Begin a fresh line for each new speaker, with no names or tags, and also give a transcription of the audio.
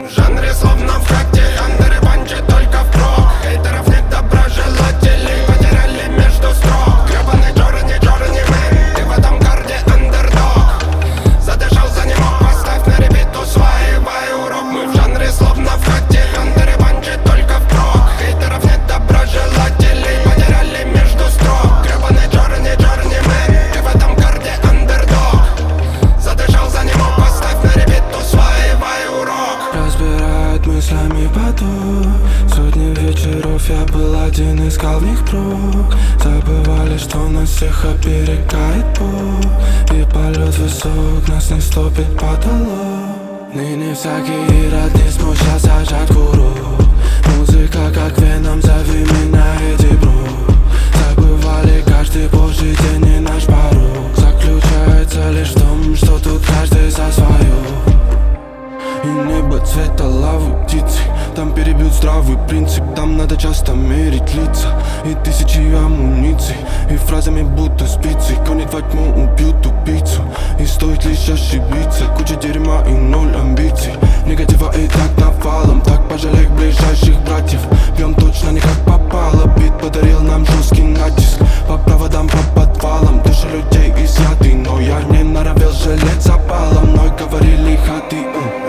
В жанре словно в хате, андеры банчи только впрок. Хейтеров нет, доброжелателей потеряли между строк. Гребаный Джорни мэн, ты в этом гарде андердог. Задышал, за не мог, поставь на репит, усваивай урок. Мы в жанре словно в хате, андеры банчи только впрок. Хейтеров нет, доброжелателей потеряли между строк. Гребаный Джорни мэн, ты в этом гарде андердог. Задышал, за не мог, поставь на репит, усваивай урок.
Разбирает мыслями поток. Сотни вечеров я был один, искал в них прок. Забывали, что нас всех оберегает Бог. И полет высок, нас не стопит потолок. Ныне всякий рад не смущал сажать курок. Музыка как веном, зови меня Эдди Брок. Забывали каждый божий день и наш порог. Заключается лишь в том, что тут каждый за свое. И небо цвета лавы, птицы. Там перебьют здравый принцип. Там надо часто мерить лица. И тысячи амуниций. И фразами будто спицы гонит во тьму, убьют тупицу. И стоит лишь ошибиться. Куча дерьма и ноль амбиций. Негатива и так навалом. Так пожалей ближайших братьев. Бьем точно не как попало. Бит подарил нам жесткий натиск. По проводам, по подвалам. Души людей изъяты, но я не норовил жалеть запалом. Мной говорили хаты.